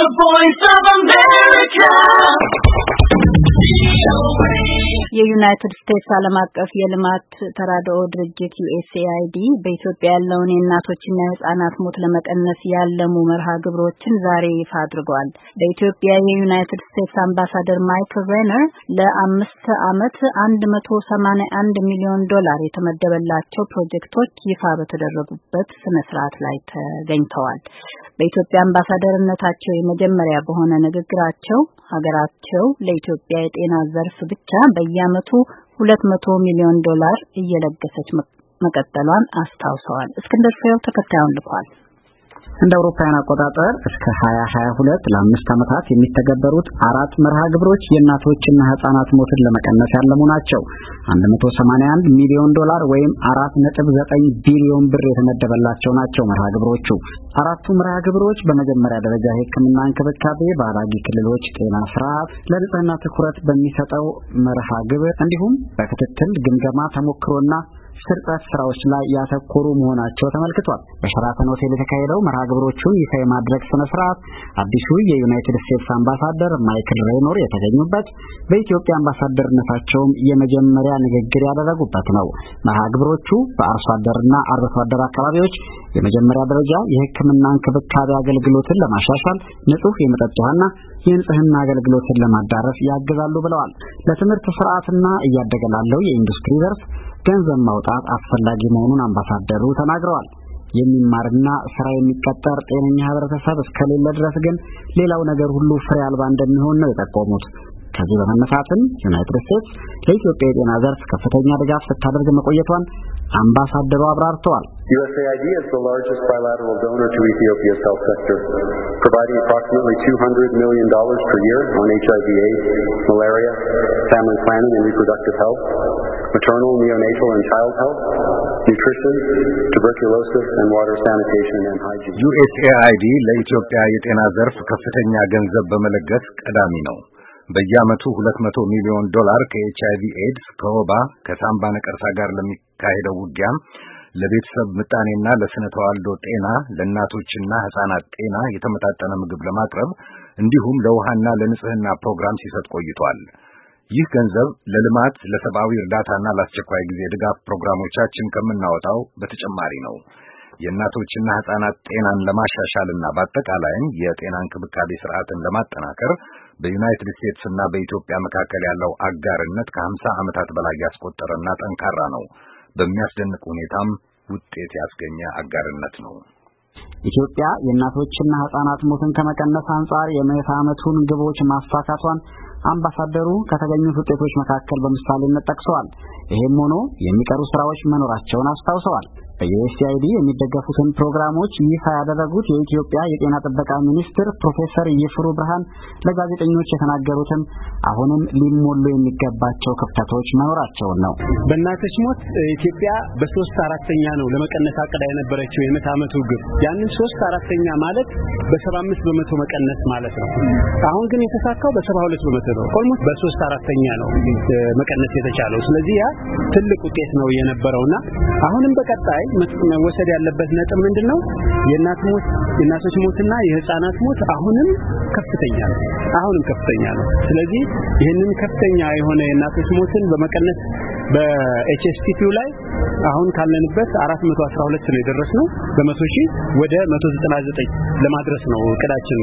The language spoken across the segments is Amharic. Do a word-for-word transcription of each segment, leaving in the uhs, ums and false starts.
The Voice of America. የዩናይትድ ስቴትስ ዓለም አቀፍ የልማት ተራድኦ ድርጅት ዩ ኤስ ኤ አይ ዲ በኢትዮጵያ ያለውን የእናቶችና የህፃናት ሞት ለመቀነስ ያለሙ መርሃ ግብሮችን ዛሬ ይፋ አድርጓል። በኢትዮጵያ የዩናይትድ ስቴትስ አምባሳደር ማይክል ሬነር ለአምስት ዓመት አንድ መቶ ሰማንያ አንድ ሚሊዮን ዶላር የተመደበላቸው ፕሮጀክቶች ይፋ በተደረጉበት ስነ ስርዓት ላይ ተገኝተዋል። በኢትዮጵያ አምባሳደርነታቸው የመጀመሪያ በሆነ ንግግራቸው ሀገራቸው ለኢትዮጵያ የጤና ዘርፍ ብቻ በየዓመቱ ሁለት መቶ ሚሊዮን ዶላር እየለገሰች መቀጠሏን አስታውሰዋል። እስክንድር ፍሬው ተከታዩን ልኳል። እንደ አውሮፓውያን አቆጣጠር እስከ ሀያ ሀያ ሁለት ለአምስት ዓመታት የሚተገበሩት አራት መርሃ ግብሮች የእናቶችና ህፃናት ሞትን ለመቀነስ ያለሙ ናቸው። አንድ መቶ ሰማንያ አንድ ሚሊዮን ዶላር ወይም አራት ነጥብ ዘጠኝ ቢሊዮን ብር የተመደበላቸው ናቸው መርሃ ግብሮቹ። አራቱ መርሃ ግብሮች በመጀመሪያ ደረጃ የሕክምና እንክብካቤ በአዳጊ ክልሎች ጤና ስርዓት፣ ለንጽህና ትኩረት በሚሰጠው መርሃ ግብር እንዲሁም በክትትል ግምገማ ተሞክሮና ስርጠት ስራዎች ላይ ያተኮሩ መሆናቸው ተመልክቷል። በሸራተን ሆቴል የተካሄደው መርሃ ግብሮቹን ይፋ የማድረግ ስነ ስርዓት አዲሱ የዩናይትድ ስቴትስ አምባሳደር ማይክል ሬኖር የተገኙበት፣ በኢትዮጵያ አምባሳደርነታቸውም የመጀመሪያ ንግግር ያደረጉበት ነው። መርሃ ግብሮቹ በአርሶ አደርና አርብቶ አደር አካባቢዎች የመጀመሪያ ደረጃ የሕክምና እንክብካቤ አገልግሎትን ለማሻሻል፣ ንጹህ የመጠጥ ውሃና የንጽህና አገልግሎትን ለማዳረስ ያግዛሉ ብለዋል። ለትምህርት ስርዓትና እያደገ ላለው የኢንዱስትሪ ዘርፍ ገንዘብ ማውጣት አስፈላጊ መሆኑን አምባሳደሩ ተናግረዋል። የሚማርና ስራ የሚቀጠር ጤነኛ ህብረተሰብ እስከሌለ ድረስ ግን ሌላው ነገር ሁሉ ፍሬ አልባ እንደሚሆን ነው የጠቆሙት። ከዚህ በመነሳትም ዩናይትድ ስቴትስ ለኢትዮጵያ የጤና ዘርፍ ከፍተኛ ድጋፍ ስታደርግ መቆየቷን አምባሳደሩ አብራርተዋል። U S A I D is the largest bilateral donor to Ethiopia's health sector, providing approximately two hundred million dollars per year on H I V AIDS, malaria, family planning and reproductive health, maternal, neonatal and child health, nutrition, tuberculosis and water sanitation and hygiene. U S A I D ለኢትዮጵያ የጤና ዘርፍ ከፍተኛ ገንዘብ በመለገስ ቀዳሚ ነው። በየዓመቱ ሁለት መቶ ሚሊዮን ዶላር ከኤች አይ ቪ ኤድስ፣ ከወባ፣ ከሳምባ ነቀርሳ ጋር ለሚካሄደው ውጊያ፣ ለቤተሰብ ምጣኔና ለስነ ተዋልዶ ጤና፣ ለእናቶችና ህፃናት ጤና የተመጣጠነ ምግብ ለማቅረብ እንዲሁም ለውሃና ለንጽህና ፕሮግራም ሲሰጥ ቆይቷል። ይህ ገንዘብ ለልማት፣ ለሰብአዊ እርዳታና ለአስቸኳይ ጊዜ ድጋፍ ፕሮግራሞቻችን ከምናወጣው በተጨማሪ ነው። የእናቶችና ህፃናት ጤናን ለማሻሻልና በአጠቃላይም የጤና እንክብካቤ ስርዓትን ለማጠናከር በዩናይትድ ስቴትስ እና በኢትዮጵያ መካከል ያለው አጋርነት ከሀምሳ ዓመታት በላይ ያስቆጠረና ጠንካራ ነው። በሚያስደንቅ ሁኔታም ውጤት ያስገኘ አጋርነት ነው። ኢትዮጵያ የእናቶችና ህፃናት ሞትን ከመቀነስ አንጻር የምዕተ ዓመቱን ግቦች ማሳካቷን አምባሳደሩ ከተገኙት ውጤቶች መካከል በምሳሌነት ጠቅሰዋል። ይሄም ሆኖ የሚቀሩ ስራዎች መኖራቸውን አስታውሰዋል። በዩ ኤስ ኤ አይ ዲ የሚደገፉትን ፕሮግራሞች ይፋ ያደረጉት የኢትዮጵያ የጤና ጥበቃ ሚኒስትር ፕሮፌሰር ይፍሩ ብርሃን ለጋዜጠኞች የተናገሩትን አሁንም ሊሞሉ የሚገባቸው ክፍተቶች መኖራቸውን ነው። በእናቶች ሞት ኢትዮጵያ በሶስት አራተኛ ነው ለመቀነስ አቅዳ የነበረችው የምዕተ ዓመቱ ግብ። ያንን ሶስት አራተኛ ማለት በሰባ አምስት በመቶ መቀነስ ማለት ነው። አሁን ግን የተሳካው በሰባ ሁለት በመቶ ነው። ኦልሞስት በሶስት አራተኛ ነው መቀነስ የተቻለው። ስለዚህ ያ ትልቅ ውጤት ነው የነበረውና አሁንም በቀጣይ መወሰድ ያለበት ነጥብ ምንድነው? የእናት ሞት የእናቶች ሞትና የህፃናት ሞት አሁንም ከፍተኛ ነው። አሁንም ከፍተኛ ነው። ስለዚህ ይሄንን ከፍተኛ የሆነ የእናቶች ሞትን በመቀነስ በኤች ኤስ ቲ ፒ ላይ አሁን ካለንበት አራት መቶ አስራ ሁለት ነው የደረስነው በመቶ ሺህ ወደ መቶ ዘጠና ዘጠኝ ለማድረስ ነው እቅዳችን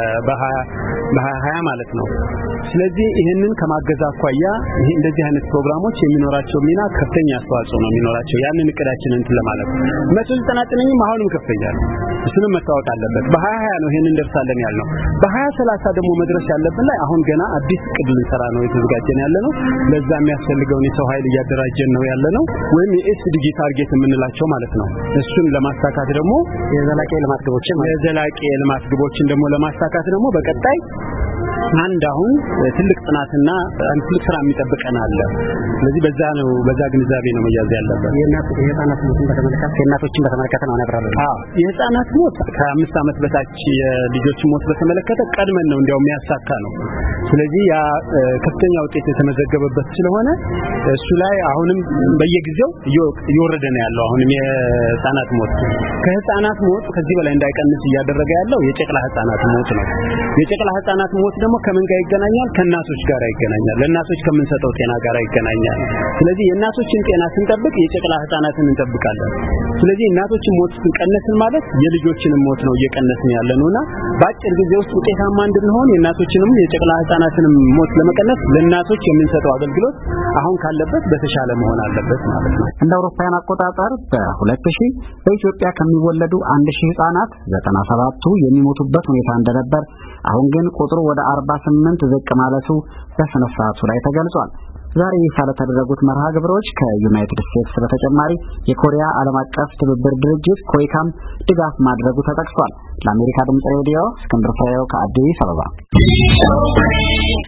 በ2020 ማለት ነው። ስለዚህ ይሄንን ከማገዝ አኳያ ይሄ እንደዚህ አይነት ፕሮግራሞች የሚኖራቸው ሚና ከፍተኛ አስተዋጽኦ ነው የሚኖራቸው። ያንን እቅዳችንን እንትን ለማለት መቶ ዘጠና ዘጠኝም አሁንም ከፍተኛ ነው። እሱንም መታወቅ አለበት። በ2020 ነው ይሄንን እንደርሳለን ያልነው። በ20 ሰላሳ ደግሞ መድረስ ያለብን ላይ አሁን ገና አዲስ እቅድ ልንሰራ ነው የተዘጋጀን ያለነው። ለዛ የሚያስፈልገውን የሰው ኃይል እያደራጀን ነው ያለነው ወይም የኤስ ዲ ጂ ታርጌት የምንላቸው ማለት ነው። እሱን ለማሳካት ደግሞ የዘላቂ ልማት ግቦችን የዘላቂ ልማት ግቦችን ደግሞ ለማሳካት ደግሞ በቀጣይ አንድ አሁን ትልቅ ጥናትና አንድ ትልቅ ስራ የሚጠብቀን አለ። ስለዚህ በዛ ነው በዛ ግንዛቤ ነው መያዝ ያለበት። የእናት የህፃናት ሞትን በተመለከተ የእናቶችን በተመለከተ ነው ያብራራው። አዎ የህፃናት ሞት ከአምስት ዓመት በታች የልጆች ሞት በተመለከተ ቀድመን ነው እንዲያው የሚያሳካ ነው። ስለዚህ ያ ከፍተኛ ውጤት የተመዘገበበት ስለሆነ እሱ ላይ አሁንም በየጊዜው እየወረደ ነው ያለው። አሁንም የህፃናት ሞት ከህፃናት ሞት ከዚህ በላይ እንዳይቀንስ እያደረገ ያለው የጨቅላ ህፃናት ሞት ነው። የጨቅላ ህፃናት ሞት ደግሞ ከምን ጋር ይገናኛል? ከእናቶች ጋር ይገናኛል። ለእናቶች ከምንሰጠው ጤና ጋር ይገናኛል። ስለዚህ የእናቶችን ጤና ስንጠብቅ የጨቅላ ህፃናትን እንጠብቃለን። ስለዚህ እናቶችን ሞት ስንቀነስን ማለት የልጆችን ሞት ነው እየቀነስን ያለነውና በአጭር ጊዜ ውስጥ ውጤታማ እንድንሆን የእናቶችንም የጨቅላ ህፃናትንም ሞት ለመቀነስ ለእናቶች የምንሰጠው አገልግሎት አሁን ካለበት በተሻለ መሆን አለበት ማለት ነው። እንደ አውሮፓውያን አቆጣጠር በሁለት ሺህ በኢትዮጵያ ከሚወለዱ አንድ ሺህ ህጻናት ዘጠና ሰባቱ የሚሞቱበት ሁኔታ እንደነበር፣ አሁን ግን ቁጥሩ ወደ አርባ ስምንት ዝቅ ማለቱ በስነ ስርዓቱ ላይ ተገልጿል። ዛሬ ይፋ ለተደረጉት መርሃ ግብሮች ከዩናይትድ ስቴትስ በተጨማሪ የኮሪያ ዓለም አቀፍ ትብብር ድርጅት ኮይካም ድጋፍ ማድረጉ ተጠቅሷል። ለአሜሪካ ድምጽ ሬዲዮ እስክንድር ፍሬው ከአዲስ አበባ